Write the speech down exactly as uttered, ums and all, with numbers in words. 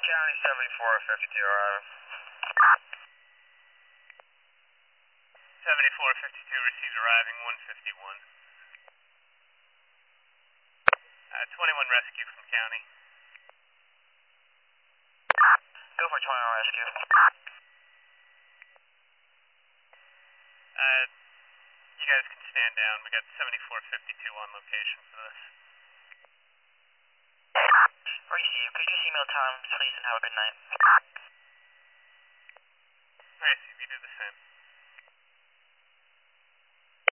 County seventy-four fifty-two, arriving. seventy-four fifty-two received arriving one fifty-one. Uh, twenty-one rescue from county. Go for twenty-one rescue. Uh, you guys can stand down. We got seventy-four fifty-two on location for this. Receive. Could you just email Tom, please, and have a good night? Receive. You do the same.